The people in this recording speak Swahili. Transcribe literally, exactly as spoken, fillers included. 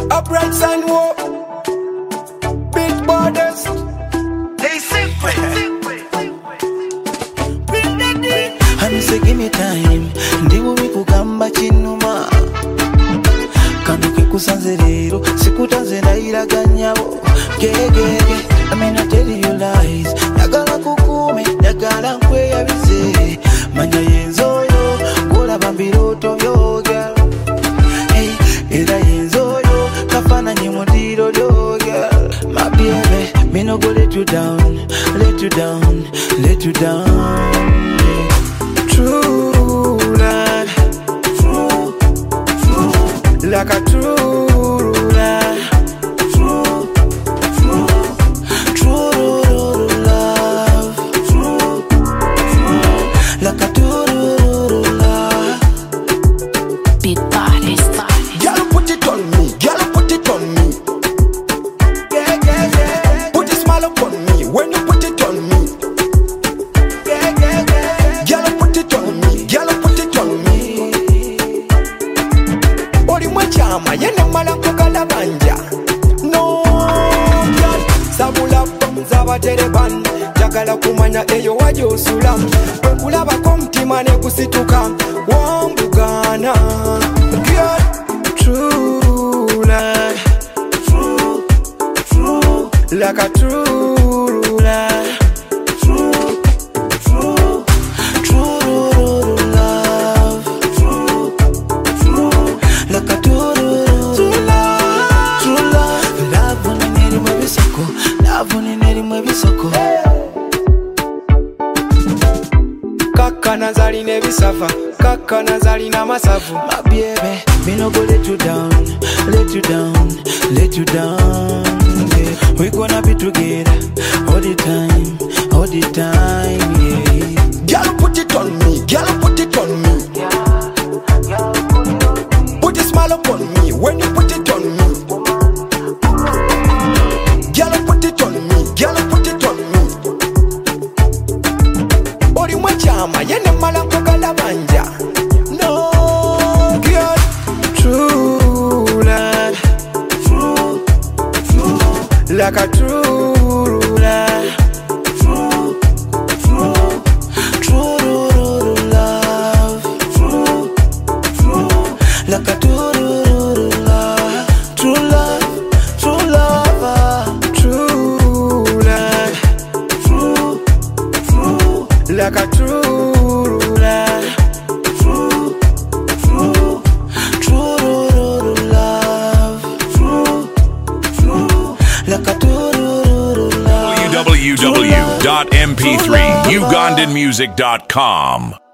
A bright sun war. Big borders. They simple. Honey say give me time. Ndiwo wikugamba chinuma. Kando kekusanze lero. Sikutanze ndairaganyabo. Gegege. I mean I tell you lies. Nagala kukume. Nagala nkwe yabize. Manya yenzoyo. Gola bambiroto yo girl. Hey, ila yenzoyo. Kafana nyimudiro yo girl. My baby, me no go let you down. Let you down. Let you down. Yeah. True love. True. True. Like a true love. True. True. True love. True. True. Like a true love. Beat bodies. Girl, put it on me. Girl, put it on me. Yeah, yeah, yeah. Put a smile upon me when you put it on me. Yeah, yeah, yeah. Girl, put it on me. Girl, put it on me. Ori mwachama yene malanko kalabanja. No, girl. Sabula bomza batereban. Jakala kumanya eyo wajo sulam. Kulaba komtima ne kusituka. Wambugana. Girl. True love. True. True. Like a true love. True. True. True love. True. True. Like a true love. True love. Love unineri mwebisoko. Love unineri mwebisoko. Kaka nazali nebisafa. Kaka nazali na masafu. My baby, me no go let you down. Let you down. Let you down. Yeah. We gonna be together all the time. All the time, yeah. Girl, put it on me. Girl, put it on me. Put a smile upon me when you put it on me. Girl, put it on me. Girl, put it on me. Ori mwachama yene malanko kalabanja. No, girl. True love. True. True. Like a true love. True. True. True love. True. True. Like a true love. True love. True love. True love. True. True. Like a true love. True. True. True love. True. True. Like a true love. w w w dot m p three ugandan music dot com